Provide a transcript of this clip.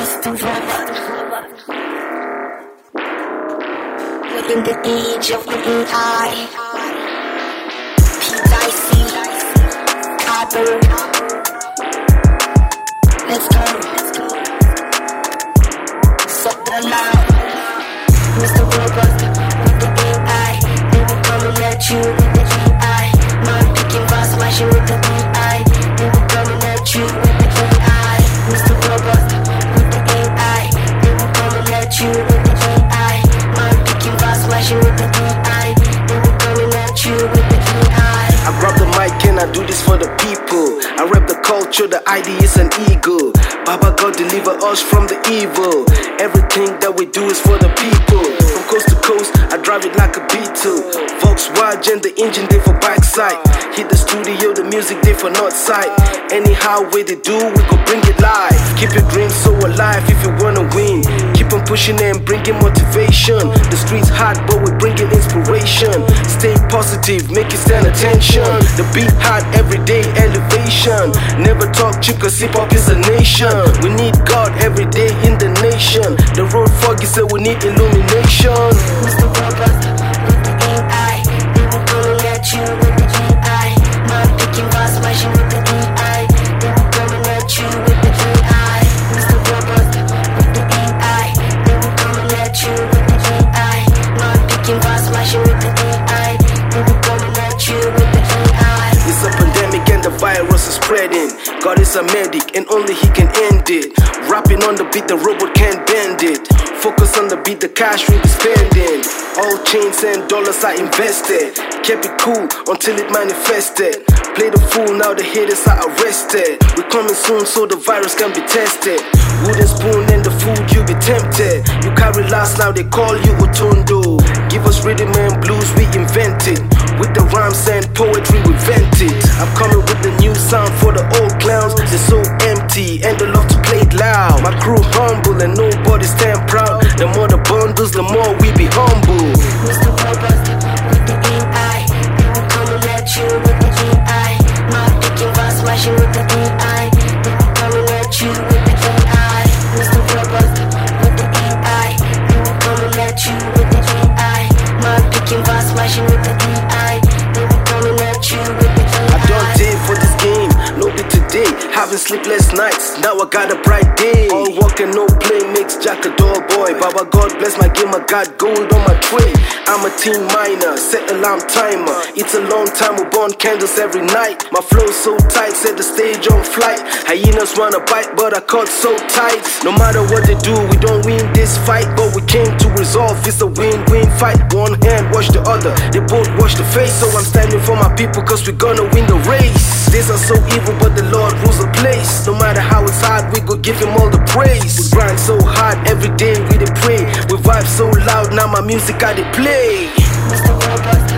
Mr. Robot. Within the age of AI, P. Dicey, Copper. Let's go. Suck the loud, Mr. Robot. With the AI, they will come and let you with the AI. Man picking fast, smashing with the AI. They will come and let you with the AI. Mr. Robot. With the AI, they will come and let you with the AI. Man picking fast, smashing with the AI. They will come and let you with the AI. I grab the mic and I do this for the people. I rap the culture, the ID is an eagle. Baba God deliver us from the evil. Everything that we do is for the people. From coast to coast, I drive it like a Beetle. Volkswagen, the engine day for backside. Hit the studio, the music day for north side. Anyhow way they do, we go bring it live. Keep your dreams so alive if you wanna win. Keep on pushing and bringing motivation. The streets hot, but we bringing inspiration. Stay positive, make it stand attention. The beat hot every day, elevation. Never talk cheap, cause hip-hop is a nation. We need God every day in the nation. The road foggy, so we need illumination. Mr. Robot, with the AI, they will come and let you with the AI. Man picking fast, smashing with the AI. They will come and let you with the AI. Mr. Robot, with the AI, they will come and let you with the AI. Man picking fast, smashing with the AI. They will come and let you with the AI. It's a pandemic and the virus is spreading. God is a medic and only he can end it. Rapping on the beat, the robot can't bend it. Focus on the beat, the cash we be spending. All chains and dollars are invested. Kept it cool until it manifested. Play the fool, now the haters are arrested. We coming soon so the virus can be tested. Wooden spoon and the food you be tempted. You carry last, now they call you Otondo. Give us rhythm and blues, we invented. With the rhymes and poetry we vent it. I'm coming with the new sound for the old clowns. They're so empty and they love to play it loud. My crew humble and nobody stand proud. The more the bundles, the more we be humble. Mr. Robot, with the AI, they will come and let you with the AI. Man picking fast, smashing with the AI. They will come and let you with the AI. Mr. Robot, with the AI, they will come and let you with the AI. Man picking fast, smashing with the AI. They will come and let you with the AI. I don't did for this game, no be today. Having sleepless nights, now I got a bright day. All work and no play makes Jack a dull boy. Baba God bless my game, I got gold on my tray. I'm a teen miner, set alarm timer. It's a long time, we burn candles every night. My flow so tight, set the stage on flight. Hyenas wanna bite, but I caught so tight. No matter what they do, we don't win this fight, but we came to resolve. It's a win-win fight. One hand wash the other, they both wash the face. So I'm standing for my people, cause we gonna win the race. These are so evil, but the Lord rules the place. No matter how it's hard, we go give him all the praise. We grind so hard, every day we dey pray. We vibe so loud, now my music I dey play. Mr. Robot.